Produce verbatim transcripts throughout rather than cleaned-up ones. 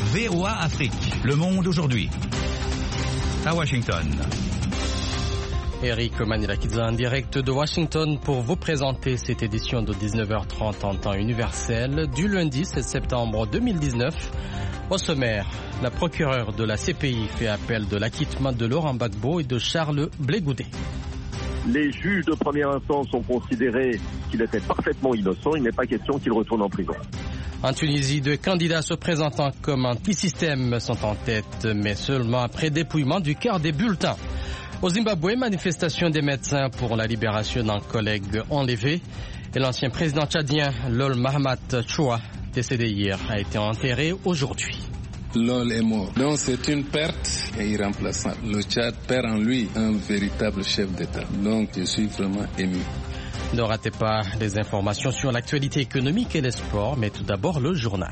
V O A Afrique, Le Monde aujourd'hui. À Washington. Eric Manilakidze en direct de Washington pour vous présenter cette édition de dix-neuf heures trente en temps universel du lundi sept septembre deux mille dix-neuf. Au sommaire, la procureure de la C P I fait appel de l'acquittement de Laurent Gbagbo et de Charles Blé Goudé. Les juges de première instance ont considéré qu'il était parfaitement innocent. Il n'est pas question qu'il retourne en prison. En Tunisie, deux candidats se présentant comme anti-système sont en tête, mais seulement après dépouillement du quart des bulletins. Au Zimbabwe, manifestation des médecins pour la libération d'un collègue enlevé. Et l'ancien président tchadien, Lol Mahamat Choua, décédé hier, a été enterré aujourd'hui. Lol est mort. Donc c'est une perte et irremplaçable. Le Tchad perd en lui un véritable chef d'État. Donc je suis vraiment ému. Ne ratez pas les informations sur l'actualité économique et les sports, mais tout d'abord le journal.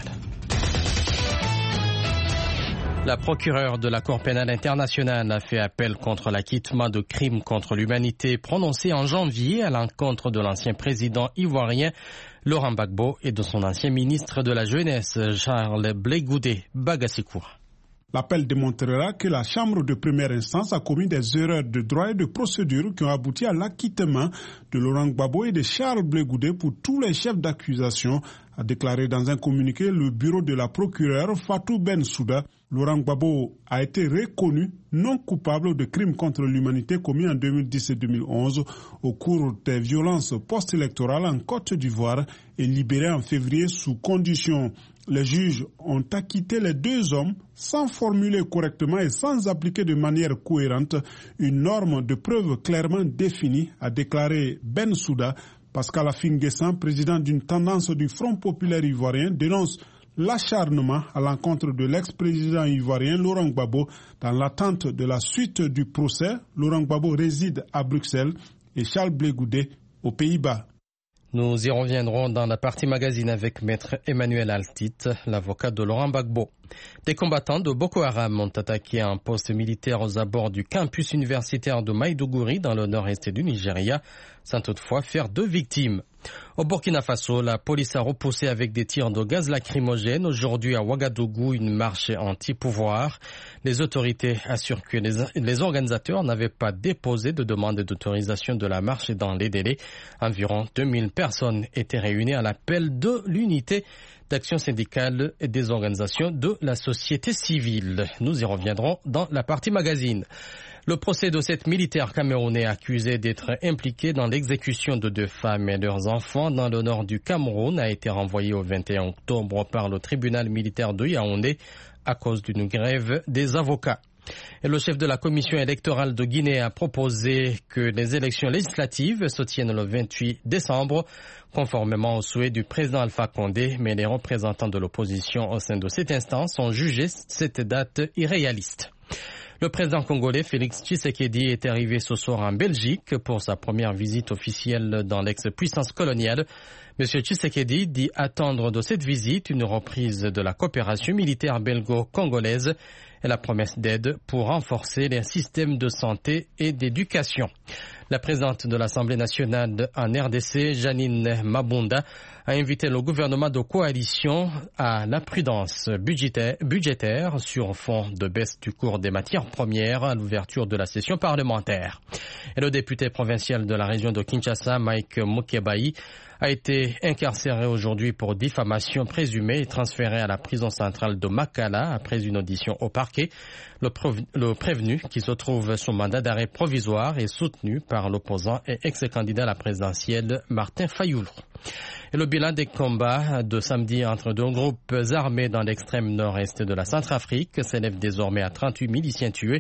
La procureure de la Cour pénale internationale a fait appel contre l'acquittement de crimes contre l'humanité prononcé en janvier à l'encontre de l'ancien président ivoirien Laurent Gbagbo et de son ancien ministre de la Jeunesse Charles Blé Goudé Bagasikoura. L'appel démontrera que la Chambre de première instance a commis des erreurs de droit et de procédure qui ont abouti à l'acquittement de Laurent Gbagbo et de Charles Blé Goudé pour tous les chefs d'accusation, a déclaré dans un communiqué le bureau de la procureure Fatou Bensouda. Laurent Gbagbo a été reconnu non coupable de crimes contre l'humanité commis en deux mille dix et deux mille onze au cours des violences post-électorales en Côte d'Ivoire et libéré en février sous condition. Les juges ont acquitté les deux hommes sans formuler correctement et sans appliquer de manière cohérente une norme de preuve clairement définie, a déclaré Bensouda. Pascal Afin-Guessan, président d'une tendance du Front populaire ivoirien, dénonce l'acharnement à l'encontre de l'ex-président ivoirien Laurent Gbagbo dans l'attente de la suite du procès. Laurent Gbagbo réside à Bruxelles et Charles Blé Goudé aux Pays-Bas. Nous y reviendrons dans la partie magazine avec maître Emmanuel Altit, l'avocat de Laurent Gbagbo. Des combattants de Boko Haram ont attaqué un poste militaire aux abords du campus universitaire de Maïdougouri dans le nord-est du Nigeria, sans toutefois faire de victimes. Au Burkina Faso, la police a repoussé avec des tirs de gaz lacrymogène aujourd'hui à Ouagadougou une marche anti-pouvoir. Les autorités assurent que les, les organisateurs n'avaient pas déposé de demande d'autorisation de la marche dans les délais. Environ deux mille personnes étaient réunies à l'appel de l'unité d'action syndicale et des organisations de la société civile. Nous y reviendrons dans la partie magazine. Le procès de sept militaires camerounais accusés d'être impliqués dans l'exécution de deux femmes et leurs enfants dans le nord du Cameroun a été renvoyé au vingt et un octobre par le tribunal militaire de Yaoundé à cause d'une grève des avocats. Et le chef de la commission électorale de Guinée a proposé que les élections législatives se tiennent le vingt-huit décembre, conformément au souhait du président Alpha Condé, mais les représentants de l'opposition au sein de cette instance ont jugé cette date irréaliste. Le président congolais Félix Tshisekedi est arrivé ce soir en Belgique pour sa première visite officielle dans l'ex-puissance coloniale. M. Tshisekedi dit attendre de cette visite une reprise de la coopération militaire belgo-congolaise et la promesse d'aide pour renforcer les systèmes de santé et d'éducation. La présidente de l'Assemblée nationale en R D C, Janine Mabunda, a invité le gouvernement de coalition à la prudence budgétaire, budgétaire sur fond de baisse du cours des matières premières à l'ouverture de la session parlementaire. Et le député provincial de la région de Kinshasa, Mike Mukebai, a été incarcéré aujourd'hui pour diffamation présumée et transféré à la prison centrale de Makala après une audition au parquet. Le, le prévenu, qui se trouve sous mandat d'arrêt provisoire, est soutenu par l'opposant et ex-candidat à la présidentielle Martin Fayoulou. Et le bilan des combats de samedi entre deux groupes armés dans l'extrême nord-est de la Centrafrique s'élève désormais à trente-huit miliciens tués.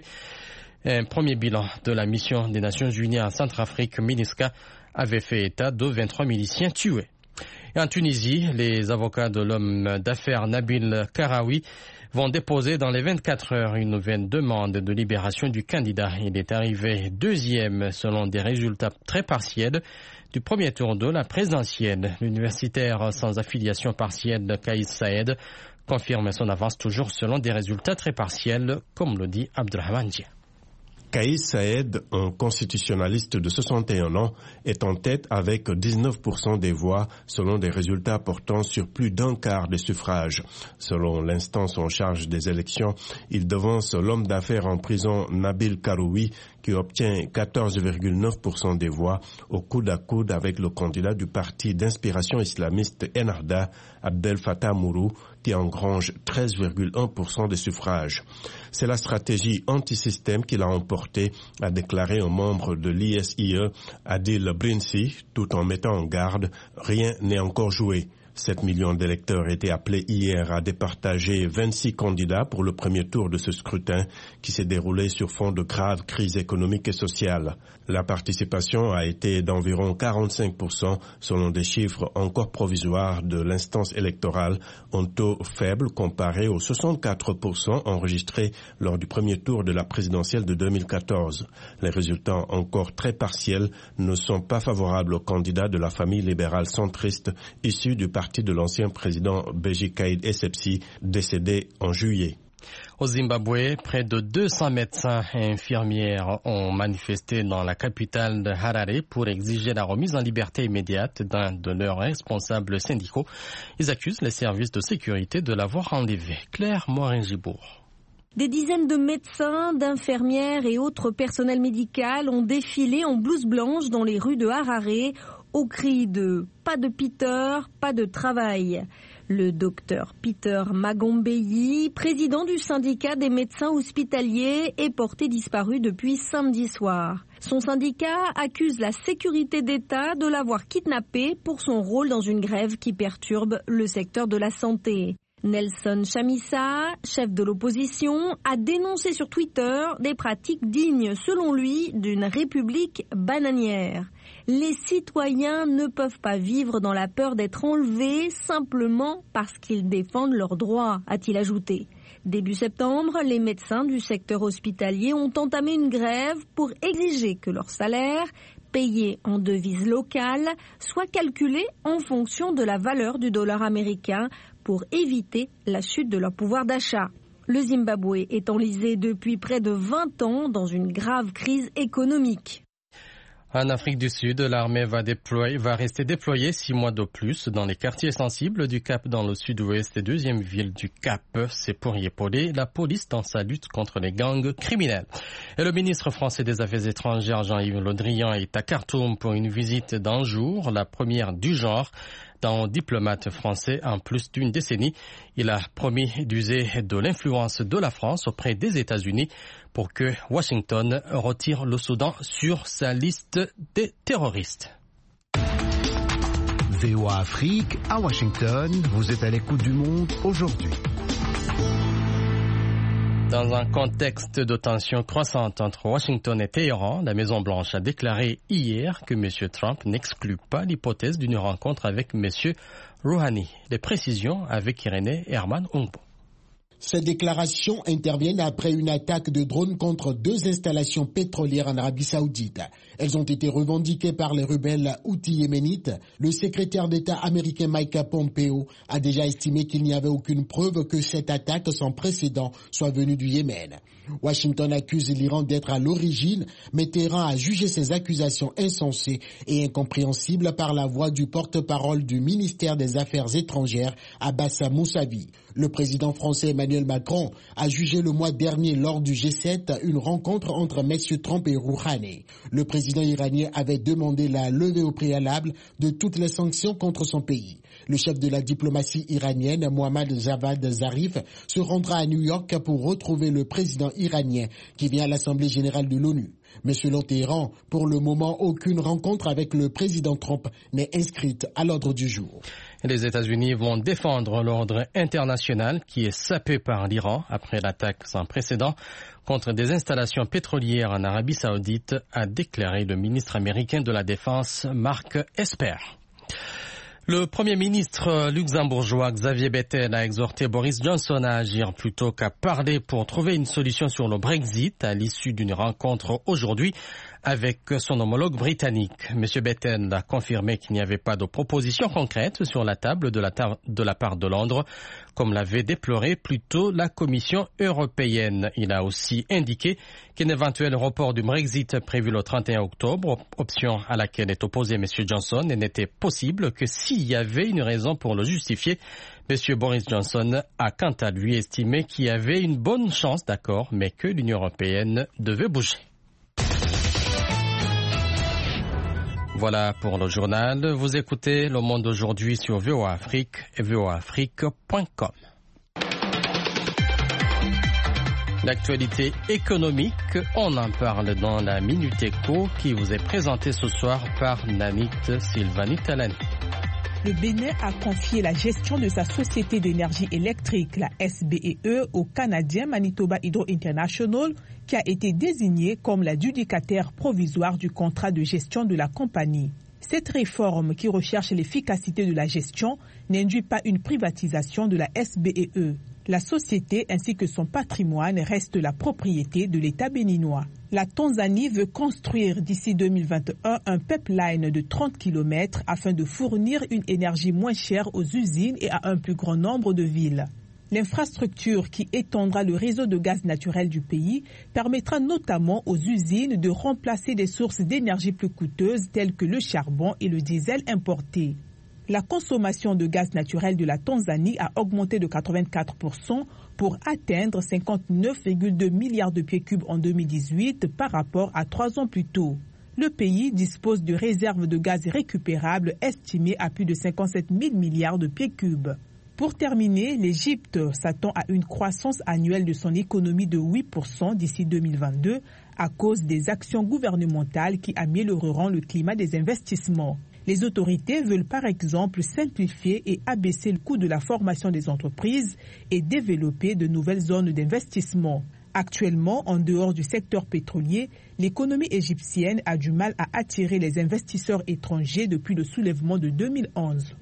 Un premier bilan de la mission des Nations Unies en Centrafrique, MINUSCA, avait fait état de vingt-trois miliciens tués. Et en Tunisie, les avocats de l'homme d'affaires Nabil Karaoui vont déposer dans les vingt-quatre heures une nouvelle demande de libération du candidat. Il est arrivé deuxième selon des résultats très partiels du premier tour de la présidentielle. L'universitaire sans affiliation partielle Kaïs Saïd confirme son avance toujours selon des résultats très partiels, comme le dit Abdelrahman Dia. Kais Saed, un constitutionnaliste de soixante et un ans, est en tête avec dix-neuf pour cent des voix selon des résultats portant sur plus d'un quart des suffrages. Selon l'instance en charge des élections, il devance l'homme d'affaires en prison Nabil Karoui qui obtient quatorze virgule neuf pour cent des voix au coude à coude avec le candidat du parti d'inspiration islamiste Ennahda, Abdel Fattah Mourou, qui engrange treize virgule un pour cent des suffrages. C'est la stratégie anti-système qu'il a emporté, a déclaré un membre de l'I S I E, Adil Brinsi, tout en mettant en garde, rien n'est encore joué. sept millions d'électeurs étaient appelés hier à départager vingt-six candidats pour le premier tour de ce scrutin qui s'est déroulé sur fond de grave crise économique et sociale. La participation a été d'environ quarante-cinq pour cent selon des chiffres encore provisoires de l'instance électorale, un taux faible comparé aux soixante-quatre pour cent enregistrés lors du premier tour de la présidentielle de deux mille quatorze. Les résultats encore très partiels ne sont pas favorables aux candidats de la famille libérale centriste issus du parti de l'ancien président Beji Caid Essebsi, décédé en juillet. Au Zimbabwe, près de deux cents médecins et infirmières ont manifesté dans la capitale de Harare pour exiger la remise en liberté immédiate d'un de leurs responsables syndicaux. Ils accusent les services de sécurité de l'avoir enlevé. Claire Morin-Gibourg. Des dizaines de médecins, d'infirmières et autres personnels médicaux ont défilé en blouse blanche dans les rues de Harare au cri de « pas de Peter, pas de travail ». Le docteur Peter Magombeyi, président du syndicat des médecins hospitaliers, est porté disparu depuis samedi soir. Son syndicat accuse la sécurité d'État de l'avoir kidnappé pour son rôle dans une grève qui perturbe le secteur de la santé. Nelson Chamisa, chef de l'opposition, a dénoncé sur Twitter des pratiques dignes, selon lui, d'une république bananière. Les citoyens ne peuvent pas vivre dans la peur d'être enlevés simplement parce qu'ils défendent leurs droits, a-t-il ajouté. Début septembre, les médecins du secteur hospitalier ont entamé une grève pour exiger que leur salaire, payé en devise locale, soit calculé en fonction de la valeur du dollar américain pour éviter la chute de leur pouvoir d'achat. Le Zimbabwe est enlisé depuis près de vingt ans dans une grave crise économique. En Afrique du Sud, l'armée va, déployer, va rester déployée six mois de plus dans les quartiers sensibles du Cap dans le sud-ouest et deuxième ville du Cap. C'est pour y épauler la police dans sa lutte contre les gangs criminels. Et le ministre français des Affaires étrangères, Jean-Yves Le Drian, est à Khartoum pour une visite d'un jour, la première du genre d'un diplomate français en plus d'une décennie. Il a promis d'user de l'influence de la France auprès des États-Unis pour que Washington retire le Soudan sur sa liste des terroristes. V O A Afrique, à Washington, vous êtes à l'écoute du monde aujourd'hui. Dans un contexte de tension croissante entre Washington et Téhéran, la Maison-Blanche a déclaré hier que M. Trump n'exclut pas l'hypothèse d'une rencontre avec M. Rouhani. Les précisions avec Irénée Herman Ongbo. Ces déclarations interviennent après une attaque de drones contre deux installations pétrolières en Arabie Saoudite. Elles ont été revendiquées par les rebelles houthis yéménites. Le secrétaire d'État américain Mike Pompeo a déjà estimé qu'il n'y avait aucune preuve que cette attaque sans précédent soit venue du Yémen. Washington accuse l'Iran d'être à l'origine, mais Téhéran a jugé ces accusations insensées et incompréhensibles par la voix du porte-parole du ministère des Affaires étrangères, Abbas Moussavi. Le président français Emmanuel Macron a jugé le mois dernier lors du G sept une rencontre entre M. Trump et Rouhani. Le président iranien avait demandé la levée au préalable de toutes les sanctions contre son pays. Le chef de la diplomatie iranienne, Mohammad Javad Zarif, se rendra à New York pour retrouver le président iranien qui vient à l'Assemblée générale de l'ONU. Mais selon Téhéran, pour le moment, aucune rencontre avec le président Trump n'est inscrite à l'ordre du jour. Les États-Unis vont défendre l'ordre international qui est sapé par l'Iran après l'attaque sans précédent contre des installations pétrolières en Arabie Saoudite, a déclaré le ministre américain de la Défense, Mark Esper. Le Premier ministre luxembourgeois Xavier Bettel a exhorté Boris Johnson à agir plutôt qu'à parler pour trouver une solution sur le Brexit à l'issue d'une rencontre aujourd'hui avec son homologue britannique. M. Bettel a confirmé qu'il n'y avait pas de proposition concrète sur la table de la, ta- de la part de Londres comme l'avait déploré plus tôt la Commission européenne. Il a aussi indiqué qu'un éventuel report du Brexit prévu le trente et un octobre, option à laquelle est opposé M. Johnson, n'était possible que s'il y avait une raison pour le justifier. M. Boris Johnson a quant à lui estimé qu'il y avait une bonne chance d'accord, mais que l'Union européenne devait bouger. Voilà pour le journal. Vous écoutez Le Monde aujourd'hui sur V O A Afrique et v o a afrique point com. L'actualité économique, on en parle dans la Minute Éco qui vous est présentée ce soir par Namit Sylvanie Talani. Le Bénin a confié la gestion de sa société d'énergie électrique, la S B E E, au Canadien Manitoba Hydro International, qui a été désigné comme l'adjudicataire provisoire du contrat de gestion de la compagnie. Cette réforme, qui recherche l'efficacité de la gestion, n'induit pas une privatisation de la S B E E. La société ainsi que son patrimoine restent la propriété de l'État béninois. La Tanzanie veut construire d'ici deux mille vingt et un un pipeline de trente kilomètres afin de fournir une énergie moins chère aux usines et à un plus grand nombre de villes. L'infrastructure qui étendra le réseau de gaz naturel du pays permettra notamment aux usines de remplacer des sources d'énergie plus coûteuses telles que le charbon et le diesel importés. La consommation de gaz naturel de la Tanzanie a augmenté de quatre-vingt-quatre pour cent pour atteindre cinquante-neuf virgule deux milliards de pieds cubes en deux mille dix-huit par rapport à trois ans plus tôt. Le pays dispose de réserves de gaz récupérables estimées à plus de cinquante-sept mille milliards de pieds cubes. Pour terminer, l'Égypte s'attend à une croissance annuelle de son économie de huit pour cent d'ici deux mille vingt-deux à cause des actions gouvernementales qui amélioreront le climat des investissements. Les autorités veulent par exemple simplifier et abaisser le coût de la formation des entreprises et développer de nouvelles zones d'investissement. Actuellement, en dehors du secteur pétrolier, l'économie égyptienne a du mal à attirer les investisseurs étrangers depuis le soulèvement de deux mille onze.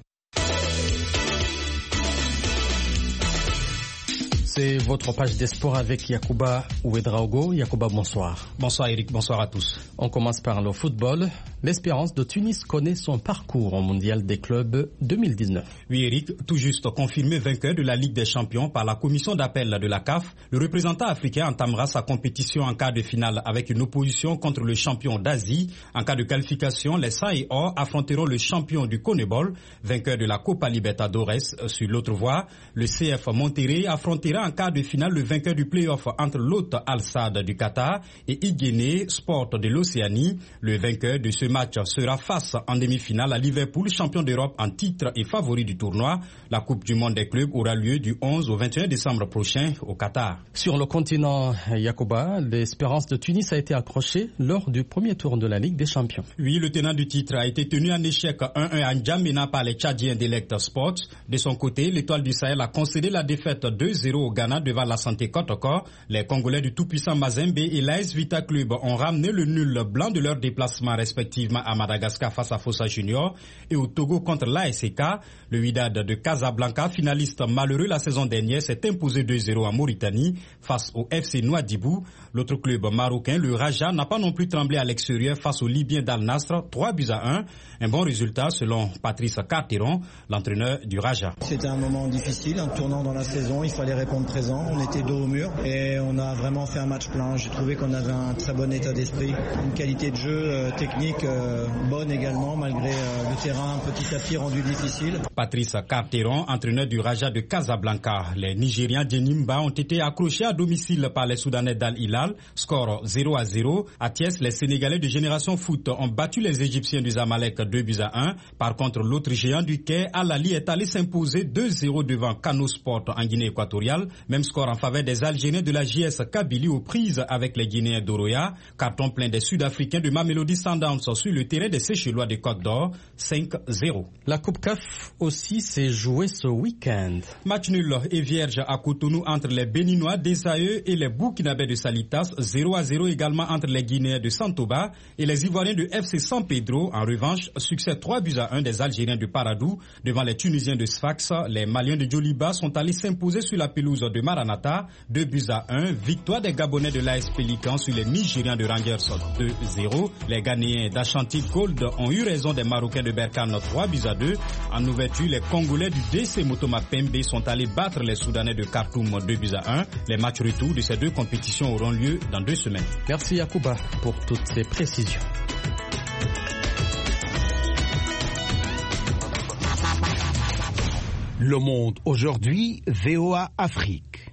C'est votre page des sports avec Yacouba Ouedraogo. Yacouba, bonsoir. Bonsoir Eric, bonsoir à tous. On commence par le football. L'Espérance de Tunis connaît son parcours au Mondial des clubs deux mille dix-neuf. Oui Eric, tout juste confirmé vainqueur de la Ligue des Champions par la commission d'appel de la C A F, le représentant africain entamera sa compétition en quart de finale avec une opposition contre le champion d'Asie. En cas de qualification, les Sang et Or affronteront le champion du CONMEBOL, vainqueur de la Copa Libertadores. Sur l'autre voie, le C F Monterrey affrontera en quart de finale le vainqueur du play-off entre l'hôte Al-Sadd du Qatar et Iguinée Sport de l'Océanie. Le vainqueur de ce match sera face en demi-finale à Liverpool, champion d'Europe en titre et favori du tournoi. La Coupe du monde des clubs aura lieu du onze au vingt et un décembre prochain au Qatar. Sur le continent Yacouba, l'Espérance de Tunis a été accrochée lors du premier tour de la Ligue des Champions. Oui, le tenant du titre a été tenu en échec un un à N'Djamena par les Tchadiens d'Elect Sports. De son côté, l'Étoile du Sahel a concédé la défaite deux zéro au Ghana devant la Santé Kotoko. Les Congolais du tout-puissant Mazembe et l'A S Vita Club ont ramené le nul blanc de leur déplacement respectivement à Madagascar face à Fossa Junior et au Togo contre l'A S C K. Le Wydad de Casablanca, finaliste malheureux la saison dernière, s'est imposé deux zéro en Mauritanie face au F C Nouadhibou. L'autre club marocain, le Raja, n'a pas non plus tremblé à l'extérieur face au Libyen d'Al Nasr, trois buts à un. Un bon résultat selon Patrice Carteron, l'entraîneur du Raja. C'était un moment difficile, un tournant dans la saison, il fallait répondre présent. On était dos au mur et on a vraiment fait un match plein. J'ai trouvé qu'on avait un très bon état d'esprit, une qualité de jeu euh, technique euh, bonne également, malgré euh, le terrain petit à petit rendu difficile. Patrice Carteron, entraîneur du Raja de Casablanca. Les Nigérians d'Enimba ont été accrochés à domicile par les Soudanais d'Al Hilal. Score zéro à zéro. À Thiès, les Sénégalais de Génération Foot ont battu les Égyptiens du Zamalek deux buts à un. Par contre, l'autre géant du Quai, Al Ali, est allé s'imposer deux zéro devant Kano Sport en Guinée équatoriale. Même score en faveur des Algériens de la J S Kabylie aux prises avec les Guinéens d'Oroya. Carton plein des Sud-Africains de Mamelody Sundowns sur le terrain des Seychellois de Côte d'Or, cinq zéro. La Coupe C A F aussi s'est jouée ce week-end. Match nul et vierge à Cotonou entre les Béninois d'Esaïe et les Burkinabés de Salitas, zéro à zéro également entre les Guinéens de Santoba et les Ivoiriens de F C San Pedro. En revanche, succès trois buts à un des Algériens de Paradou devant les Tunisiens de Sfax. Les Maliens de Djoliba sont allés s'imposer sur la pelouse de Maranatha, deux buts à un. Victoire des Gabonais de l'A S Pélican sur les Nigérians de Rangers deux zéro. Les Ghanéens d'Ashanti Gold ont eu raison des Marocains de Berkane trois buts à deux. En ouverture, les Congolais du D C Motoma Pembe sont allés battre les Soudanais de Khartoum deux buts à un. Les matchs retour de ces deux compétitions auront lieu dans deux semaines. Merci Yacouba pour toutes ces précisions. Le Monde aujourd'hui, V O A Afrique.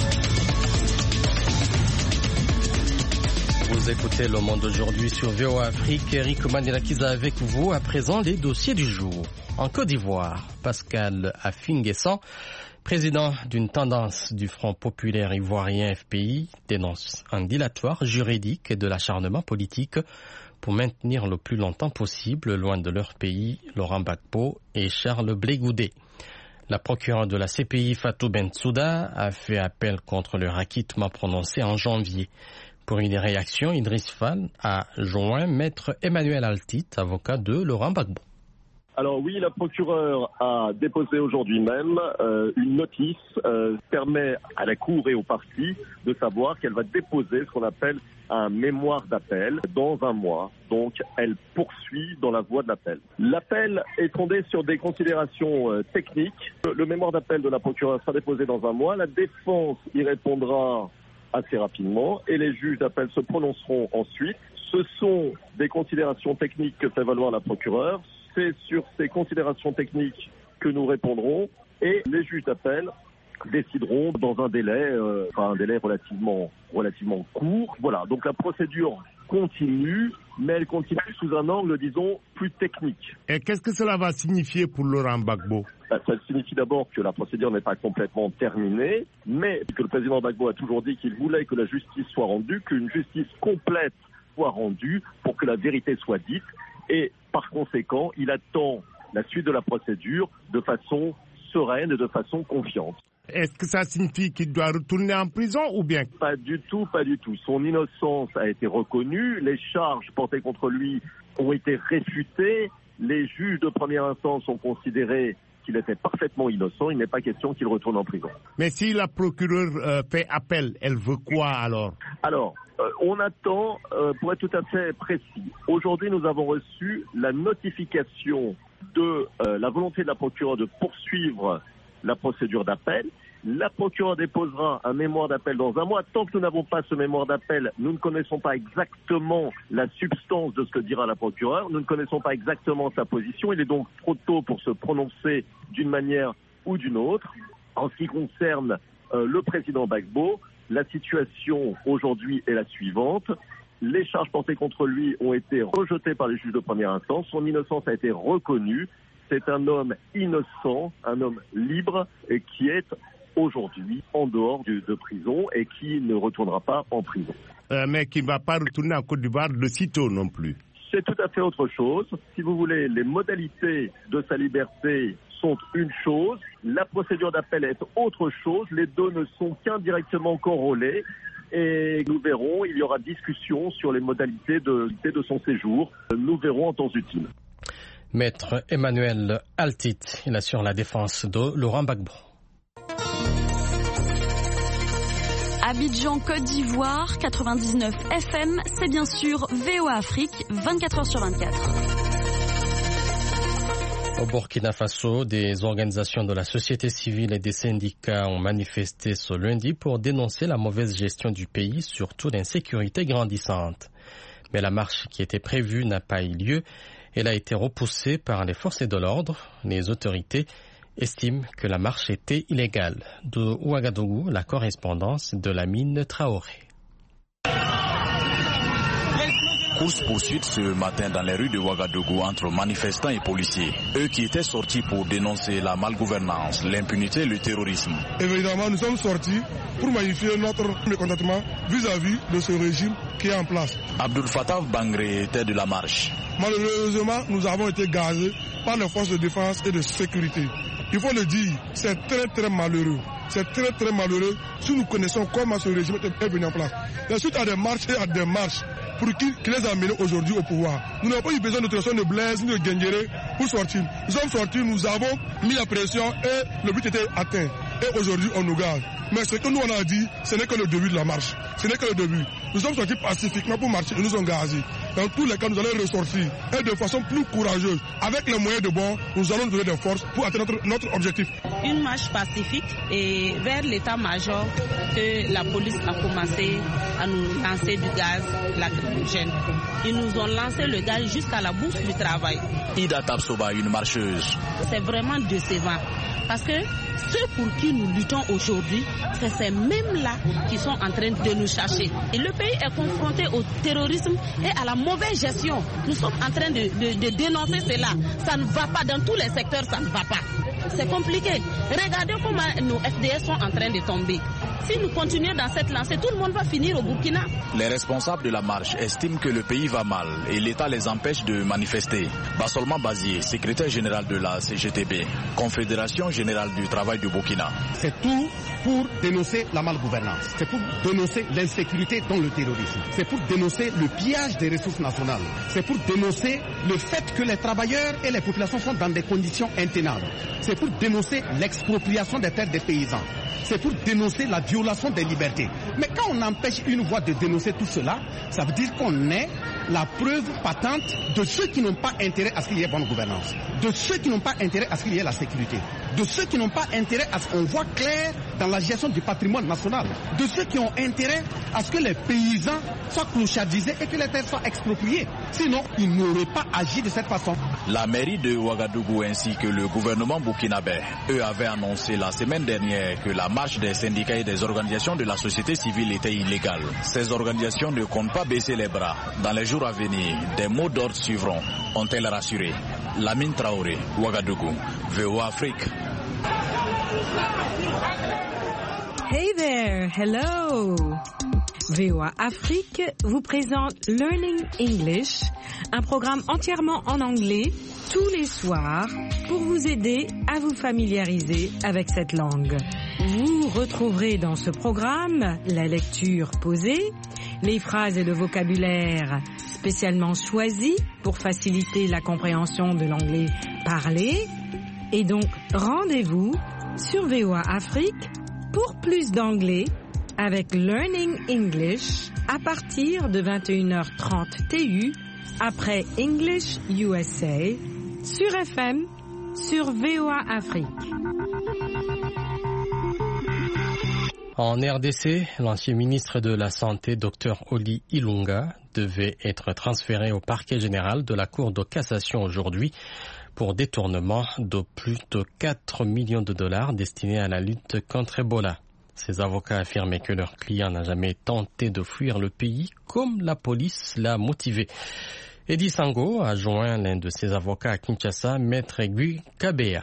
Vous écoutez Le Monde aujourd'hui sur V O A Afrique. Eric Manilakiza avec vous. À présent, les dossiers du jour. En Côte d'Ivoire, Pascal Affinguessan, président d'une tendance du Front populaire ivoirien F P I, dénonce un dilatoire juridique et de l'acharnement politique pour maintenir le plus longtemps possible loin de leur pays Laurent Gbagbo et Charles Blé Goudé. La procureure de la C P I, Fatou Bensouda, a fait appel contre leur acquittement prononcé en janvier. Pour une réaction, Idriss Fall a joint maître Emmanuel Altit, avocat de Laurent Gbagbo. Alors oui, la procureure a déposé aujourd'hui même euh, une notice euh, qui permet à la Cour et aux parties de savoir qu'elle va déposer ce qu'on appelle un mémoire d'appel dans un mois. Donc elle poursuit dans la voie de l'appel. L'appel est fondé sur des considérations euh, techniques. Le, le mémoire d'appel de la procureure sera déposé dans un mois. La défense y répondra assez rapidement et les juges d'appel se prononceront ensuite. Ce sont des considérations techniques que fait valoir la procureure. C'est sur ces considérations techniques que nous répondrons et les juges d'appel décideront dans un délai, euh, enfin un délai relativement, relativement court. Voilà, donc la procédure continue, mais elle continue sous un angle, disons, plus technique. Et qu'est-ce que cela va signifier pour Laurent Gbagbo ? Ça signifie d'abord que la procédure n'est pas complètement terminée, mais que le président Gbagbo a toujours dit qu'il voulait que la justice soit rendue, qu'une justice complète soit rendue pour que la vérité soit dite. Et par conséquent, il attend la suite de la procédure de façon sereine et de façon confiante. Est-ce que ça signifie qu'il doit retourner en prison ou bien ? Pas du tout, pas du tout. Son innocence a été reconnue, les charges portées contre lui ont été réfutées, les juges de première instance ont considéré qu'il était parfaitement innocent, il n'est pas question qu'il retourne en prison. Mais si la procureure euh, fait appel, elle veut quoi alors ? Alors, euh, on attend, euh, pour être tout à fait précis, aujourd'hui nous avons reçu la notification de euh, la volonté de la procureure de poursuivre la procédure d'appel. La procureure déposera un mémoire d'appel dans un mois. Tant que nous n'avons pas ce mémoire d'appel, nous ne connaissons pas exactement la substance de ce que dira la procureure. Nous ne connaissons pas exactement sa position. Il est donc trop tôt pour se prononcer d'une manière ou d'une autre. En ce qui concerne euh, le président Gbagbo, la situation aujourd'hui est la suivante. Les charges portées contre lui ont été rejetées par les juges de première instance. Son innocence a été reconnue. C'est un homme innocent, un homme libre et qui est aujourd'hui en dehors de, de prison et qui ne retournera pas en prison. Euh, mais qui ne va pas retourner en Côte d'Ivoire de sitôt non plus. C'est tout à fait autre chose. Si vous voulez, les modalités de sa liberté sont une chose, la procédure d'appel est autre chose, les deux ne sont qu'indirectement corrélés et nous verrons, il y aura discussion sur les modalités de, de son séjour. Nous verrons en temps utile. Maître Emmanuel Altit, il assure la défense de Laurent Gbagbo. Abidjan, Côte d'Ivoire, quatre-vingt-dix-neuf F M, c'est bien sûr V O A Afrique, vingt-quatre heures sur vingt-quatre. Au Burkina Faso, des organisations de la société civile et des syndicats ont manifesté ce lundi pour dénoncer la mauvaise gestion du pays, surtout l'insécurité grandissante. Mais la marche qui était prévue n'a pas eu lieu. Elle a été repoussée par les forces de l'ordre. Les autorités estiment que la marche était illégale. De Ouagadougou, la correspondance de Lamine Traoré. Course-poursuite ce matin dans les rues de Ouagadougou entre manifestants et policiers. Eux qui étaient sortis pour dénoncer la malgouvernance, l'impunité et le terrorisme. Évidemment, nous sommes sortis pour magnifier notre mécontentement vis-à-vis de ce régime qui est en place. Abdul Fattah Bangré était de la marche. Malheureusement, nous avons été gazés par les forces de défense et de sécurité. Il faut le dire, c'est très très malheureux. C'est très très malheureux si nous connaissons comment ce régime est venu en place. Et suite à des marches et à des marches pour qui, qui les a amenés aujourd'hui au pouvoir. Nous n'avons pas eu besoin de pression de Blaise ni de Guengéré pour sortir. Nous sommes sortis, nous avons mis la pression et le but était atteint. Et aujourd'hui, on nous gaze. Mais ce que nous on a dit, ce n'est que le début de la marche. Ce n'est que le début. Nous sommes sortis pacifiquement pour marcher et nous sommes gazés. Dans tous les cas, nous allons ressortir et de façon plus courageuse. Avec les moyens de bord, nous allons nous donner des forces pour atteindre notre, notre objectif. Une marche pacifique et vers l'état-major que la police a commencé à nous lancer du gaz lacrymogène. Ils nous ont lancé le gaz jusqu'à la bourse du travail. Ida Tapsoba, une marcheuse. C'est vraiment décevant parce que ceux pour qui nous luttons aujourd'hui, c'est ces mêmes-là qui sont en train de nous chercher. Et le pays est confronté au terrorisme et à la mauvaise gestion. Nous sommes en train de, de, de dénoncer cela. Ça ne va pas dans tous les secteurs, ça ne va pas. C'est compliqué. Regardez comment nos F D S sont en train de tomber. Si nous continuons dans cette lancée, tout le monde va finir au Burkina. Les responsables de la marche estiment que le pays va mal et l'État les empêche de manifester. Basolman Bazié, secrétaire général de la C G T B, Confédération générale du travail du Burkina. C'est tout pour dénoncer la malgouvernance. C'est pour dénoncer l'insécurité dans le terrorisme. C'est pour dénoncer le pillage des ressources nationales. C'est pour dénoncer le fait que les travailleurs et les populations sont dans des conditions intenables. C'est pour dénoncer l'expropriation des terres des paysans. C'est pour dénoncer la violation des libertés. Mais quand on empêche une voix de dénoncer tout cela, ça veut dire qu'on est la preuve patente de ceux qui n'ont pas intérêt à ce qu'il y ait bonne gouvernance, de ceux qui n'ont pas intérêt à ce qu'il y ait la sécurité, de ceux qui n'ont pas intérêt à ce qu'on voit clair dans la gestion du patrimoine national, de ceux qui ont intérêt à ce que les paysans soient clochardisés et que les terres soient expropriées. Sinon, ils n'auraient pas agi de cette façon. La mairie de Ouagadougou ainsi que le gouvernement burkinabé, eux, avaient annoncé la semaine dernière que la marche des syndicats et des organisations de la société civile était illégale. Ces organisations ne comptent pas baisser les bras. Dans les jours à venir, des mots d'ordre suivront, ont-elles rassuré. Lamine Traoré, Ouagadougou, V O A Afrique. Hey there, hello. V O A Afrique vous présente Learning English, un programme entièrement en anglais tous les soirs pour vous aider à vous familiariser avec cette langue. Vous retrouverez dans ce programme la lecture posée, les phrases et le vocabulaire spécialement choisis pour faciliter la compréhension de l'anglais parlé. Et donc, rendez-vous sur V O A Afrique pour plus d'anglais avec Learning English à partir de vingt et une heures trente T U après English U S A sur F M sur V O A Afrique. En R D C, l'ancien ministre de la Santé, Dr Oli Ilunga, devait être transféré au parquet général de la Cour de cassation aujourd'hui pour détournement de plus de quatre millions de dollars destinés à la lutte contre Ebola. Ses avocats affirmaient que leur client n'a jamais tenté de fuir le pays comme la police l'a motivé. Eddie Sango a joint l'un de ses avocats à Kinshasa, Maître Guy Kabea.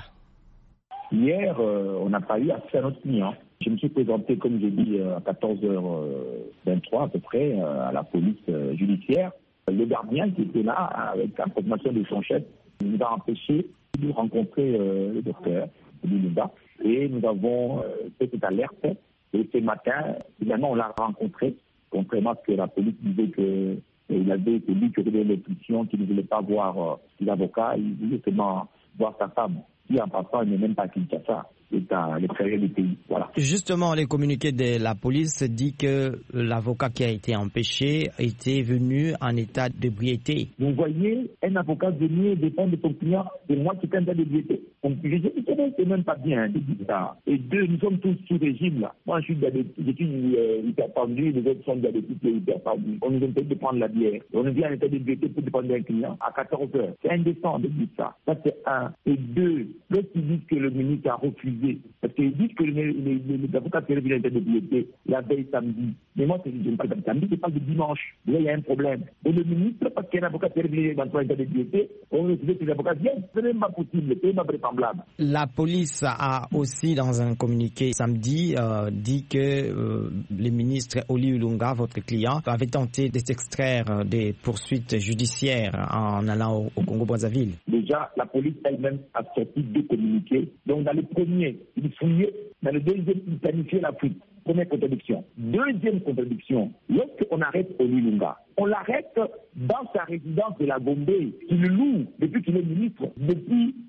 Hier, euh, on n'a pas eu accès à notre client. Je me suis présenté, comme j'ai dit, à quatorze heures vingt-trois à peu près, à la police judiciaire. Le gardien qui était là, avec information de son chef, nous a empêché de rencontrer euh, le docteur Ilunga. Et nous avons euh, fait cette alerte. Et ce matin, finalement, on l'a rencontré, contrairement à ce que la police disait que il avait été lui qui avait l'intuition, qu'il ne voulait pas voir euh, l'avocat, il voulait seulement voir sa femme. Qui en passant, il n'est même pas à Kinshasa. C'est à l'extérieur du pays. Voilà. Justement, les communiqués de la police dit que l'avocat qui a été empêché était venu en état d'ébriété. Vous voyez, un avocat venir dépendre de son client, c'est moi qui suis en état d'ébriété. Donc, je dis que c'est même pas bien de dire ça. Et deux, nous sommes tous sous régime là. Moi, je suis diabétique, je suis euh, hyper tendu, les autres sont diabétiques et hyper tendus. On nous interdit de prendre la bière. On nous dit en état d'ébriété pour dépendre d'un client à quatorze heures. C'est indécent de dire ça. Ça, c'est un. Et deux, lorsqu'ils disent que le ministre a refusé, parce qu'ils disent que les, les, les, les avocats qui reviennent de d'ébriété la veille samedi. Mais moi, je ne parle pas de samedi, je parle de dimanche. Là, il y a un problème. Et le ministre, parce qu'il y a un avocat qui revient dans l'état d'ébriété, on refuse que les avocats viennent. Ce n'est pas possible, ce n'est pas vraisemblable. La police a aussi, dans un communiqué samedi, euh, dit que euh, le ministre Oli Ilunga, votre client, avait tenté de s'extraire des poursuites judiciaires en allant au, au Congo-Brazzaville. Déjà, la police elle-même a sorti deux communiqués. Donc, dans le premier, il fouillait. Dans le deuxième, il planifiait la fuite. Première contradiction. Deuxième contradiction, lorsqu'on arrête Oli Ilunga, on l'arrête dans sa résidence de la Gombe, qu'il loue depuis qu'il est ministre, depuis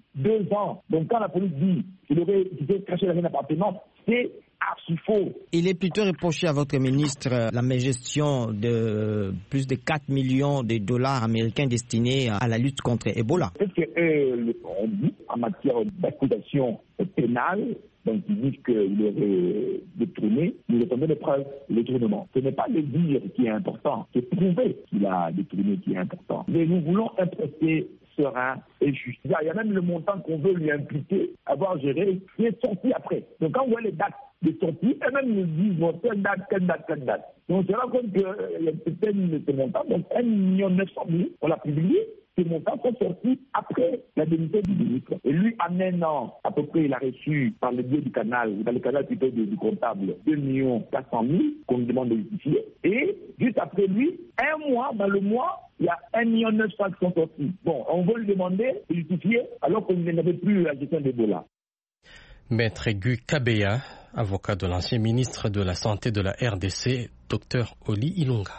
deux ans. Donc quand la police dit qu'il aurait caché dans un appartement, c'est archi faux. Il est plutôt reproché à votre ministre la mégestion de plus de quatre millions de dollars américains destinés à la lutte contre Ebola. C'est ce qu'on dit en matière d'accusation pénale. Donc ils disent qu'il aurait détourné, il est tombé de preuves de détournement. Ce n'est pas le dire qui est important, c'est prouver qu'il a détourné qui est important. Mais nous voulons un procès serein et juste. Il y a même le montant qu'on veut lui imputer, avoir géré, qui est sorti après. Donc quand on voit les dates de sortie, eux-mêmes nous disent bon, telle date, telle date, telle date. Donc on se rend compte qu'il y a peut-être ce montant, donc un million neuf cent mille, on l'a publié. Ces montants sont sortis après la démission du ministre. Et lui, en un an, à peu près, il a reçu, par le biais du canal, dans le canal plutôt du, du comptable, deux millions quatre cent mille qu'on lui demande de justifier. Et juste après lui, un mois, dans le mois, il y a un million neuf cent qui sont sortis. Bon, on veut lui demander de justifier alors qu'on n'avait plus la gestion d'Ebola. Maître Gu Kabeya, avocat de l'ancien ministre de la Santé de la R D C, Dr Oli Ilunga.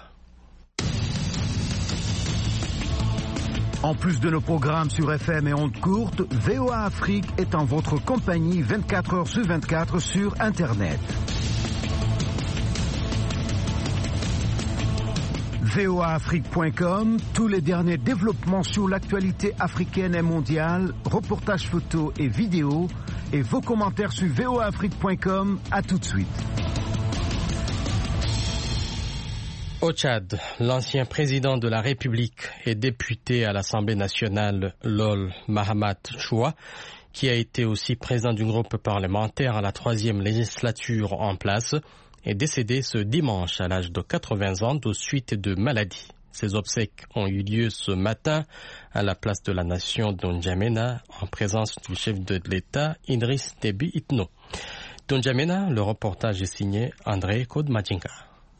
En plus de nos programmes sur F M et ondes courtes, V O A Afrique est en votre compagnie vingt-quatre heures sur vingt-quatre sur Internet. V O A Afrique point com, tous les derniers développements sur l'actualité africaine et mondiale, reportages photos et vidéos, et vos commentaires sur V O A Afrique point com. À tout de suite. Au Tchad, l'ancien président de la République et député à l'Assemblée nationale, Lol Mahamat Choua, qui a été aussi président du groupe parlementaire à la troisième législature en place, est décédé ce dimanche à l'âge de quatre-vingts ans de suite de maladie. Ses obsèques ont eu lieu ce matin à la place de la nation d'Ondjamena en présence du chef de l'État, Idriss Déby Itno. D'Ondjamena, le reportage est signé André Kodmadjinga.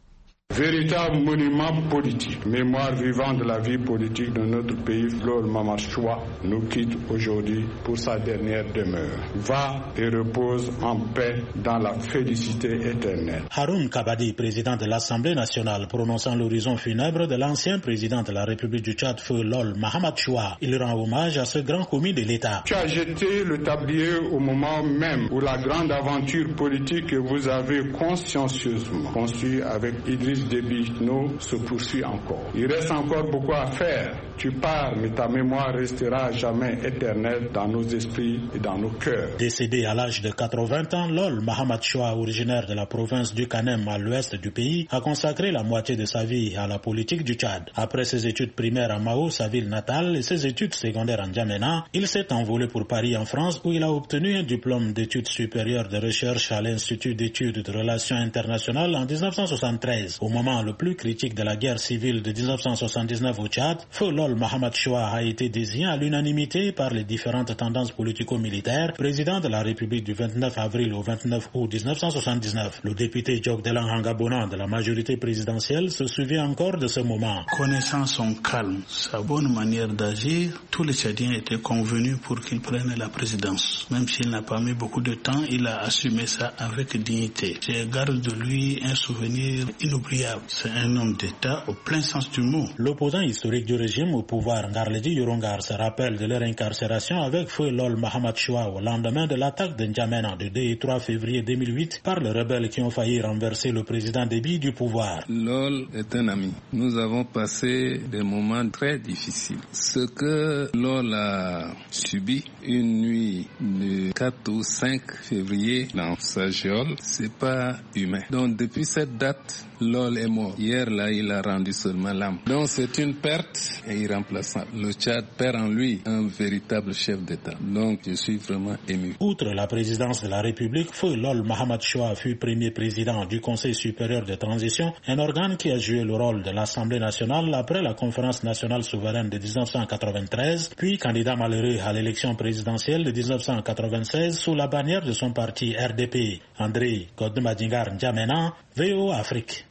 Véritable monument politique, mémoire vivante de la vie politique de notre pays, Lol Mahamat Choua nous quitte aujourd'hui pour sa dernière demeure. Va et repose en paix dans la félicité éternelle. Haroun Kabadi, président de l'Assemblée nationale, prononçant l'horizon funèbre de l'ancien président de la République du Tchad, feu Lol Mahamat Choua. Il rend hommage à ce grand commis de l'État. Tu as jeté le tablier au moment même où la grande aventure politique que vous avez consciencieusement construite avec Idriss Déby Itno se poursuit encore. Il reste encore beaucoup à faire. Tu pars, mais ta mémoire restera à jamais éternelle dans nos esprits et dans nos cœurs. Décédé à l'âge de quatre-vingts ans, Lol Mahamat Choua, originaire de la province du Kanem à l'ouest du pays, a consacré la moitié de sa vie à la politique du Tchad. Après ses études primaires à Mao, sa ville natale, et ses études secondaires en N'Djamena, il s'est envolé pour Paris en France où il a obtenu un diplôme d'études supérieures de recherche à l'Institut d'études de relations internationales en dix-neuf cent soixante-treize. Au moment le plus critique de la guerre civile de dix-neuf cent soixante-dix-neuf au Tchad, feu Lol Mahamat Choua a été désigné à l'unanimité par les différentes tendances politico-militaires président de la République du vingt-neuf avril au vingt-neuf août dix-neuf cent soixante-dix-neuf. Le député Djok Delang Hangabona de la majorité présidentielle se souvient encore de ce moment. Connaissant son calme, sa bonne manière d'agir, tous les Tchadiens étaient convenus pour qu'il prenne la présidence. Même s'il n'a pas mis beaucoup de temps, il a assumé ça avec dignité. Je garde de lui un souvenir inoubliable. C'est un homme d'État au plein sens du mot. L'opposant historique du régime au pouvoir, Ngarledi Yorongar, se rappelle de leur incarcération avec feu Lol Mahamat Choua au lendemain de l'attaque de N'Djamena de deux et trois février deux mille huit par les rebelles qui ont failli renverser le président Déby du pouvoir. Lol est un ami. Nous avons passé des moments très difficiles. Ce que Lol a subi une nuit de quatre ou cinq février dans sa geôle, c'est pas humain. Donc depuis cette date, Lol est mort. Hier, là, il a rendu seulement l'âme. Donc, c'est une perte irremplaçable. Le Tchad perd en lui un véritable chef d'État. Donc, je suis vraiment ému. Outre la présidence de la République, feu Lol Mahamat Choua fut premier président du Conseil supérieur de transition, un organe qui a joué le rôle de l'Assemblée nationale après la conférence nationale souveraine de dix-neuf cent quatre-vingt-treize, puis candidat malheureux à l'élection présidentielle de dix-neuf cent quatre-vingt-seize sous la bannière de son parti R D P. André Kodmadjingar N'Djamena, V O A Afrique.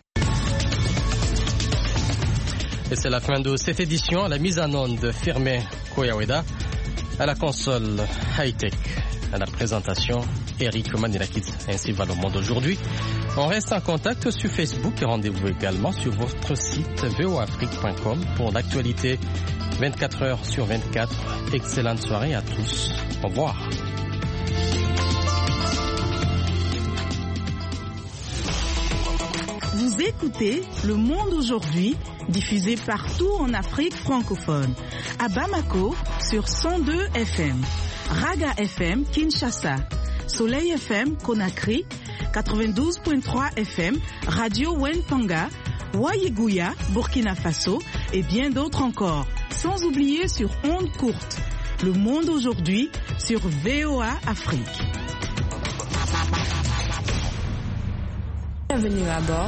Et c'est la fin de cette édition. À la mise en onde de Firmin Koyaweda, à la console high-tech, à la présentation Eric Manilakis. Ainsi va le monde aujourd'hui. On reste en contact sur Facebook et rendez-vous également sur votre site v o afrique point com pour l'actualité vingt-quatre heures sur vingt-quatre. Excellente soirée à tous. Au revoir. Vous écoutez Le Monde aujourd'hui, diffusé partout en Afrique francophone. À Bamako, sur cent deux F M. Raga F M, Kinshasa. Soleil F M, Conakry. quatre-vingt-douze virgule trois F M, Radio Wenpanga. Wayiguya, Burkina Faso. Et bien d'autres encore. Sans oublier sur ondes courtes. Le Monde aujourd'hui, sur V O A Afrique. Bienvenue à bord.